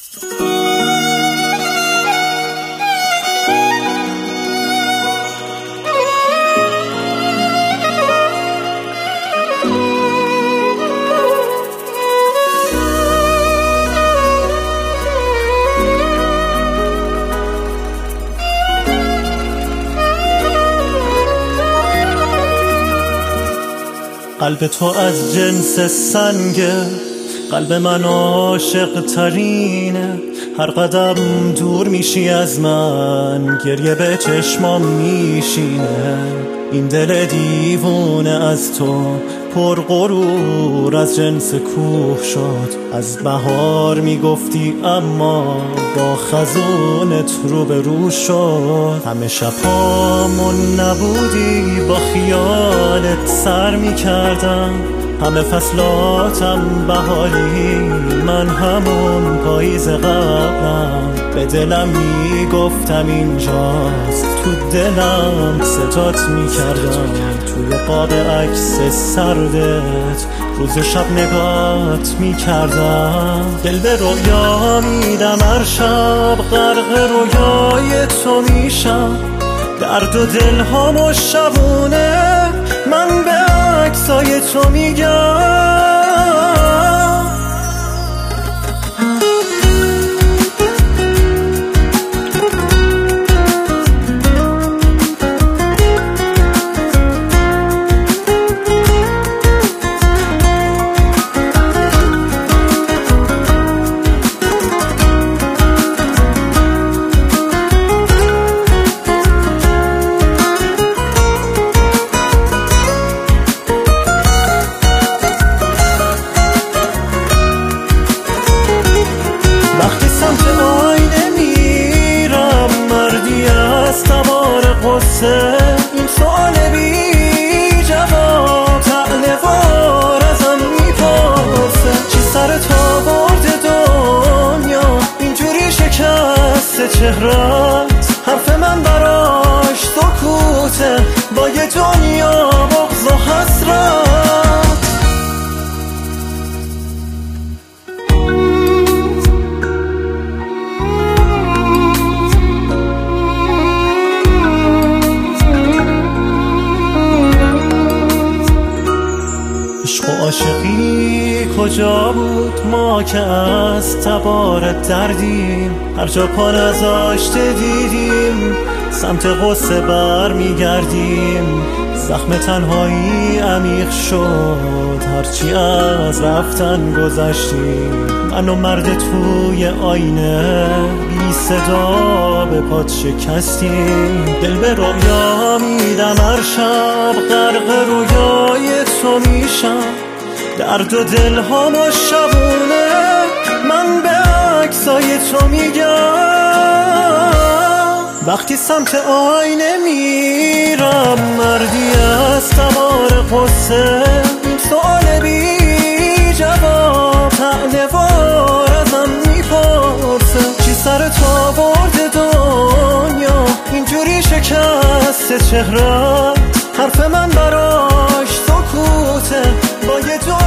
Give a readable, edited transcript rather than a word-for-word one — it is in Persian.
قلب تو از جنس سنگه، قلب من عاشق ترینه. هر قدم دور میشی از من، گریه به چشمام میشینه. این دل دیوونه از تو پر غرور از جنس کوه شد. از بهار میگفتی اما با خزونت روبرو شد. همه شبامون نبودی با خیالت سر میکردم. همه فصلاتم بهاری، من همون پاییز قبلم. به دلم میگفتم اینجاست، تو دلم ستات میکردم. توی قاب عکس سردت روز و شب نگات میکردم. دل به رویا میدم، هر شب غرق رویای تو میشم. درد و دل هامو شبونه من به عکسای تو میگم. این سؤال بی جواب طعنه‌وار ازم میپرسه. چی سرت آورده دنیا اینجوری شکست چهرت؟ حرف من براش سکوته با یه دنیا بغض و حسرت. عاشقی کجا بود ما که از تبار دردیم؟ هر جا پا نذاشته دیدیم سمت غصه بر میگردیم. زخم تنهایی عمیق شد هرچی از رفتن گذشتیم. من و مرد توی آینه بی صدا به پات شکستیم. دل به رویا میدم، هر شب غرق رویای تو میشم. درد و دل هامو شبونه من به عکسای تو میگم. وقتی سمت آینه میرم مردی از تبار قصه. این سؤال بی جواب طعنه‌وار ازم میپرسه. چی سرت آورده دنیا اینجوری شکست چهرت؟ حرف من براش سکوته با یه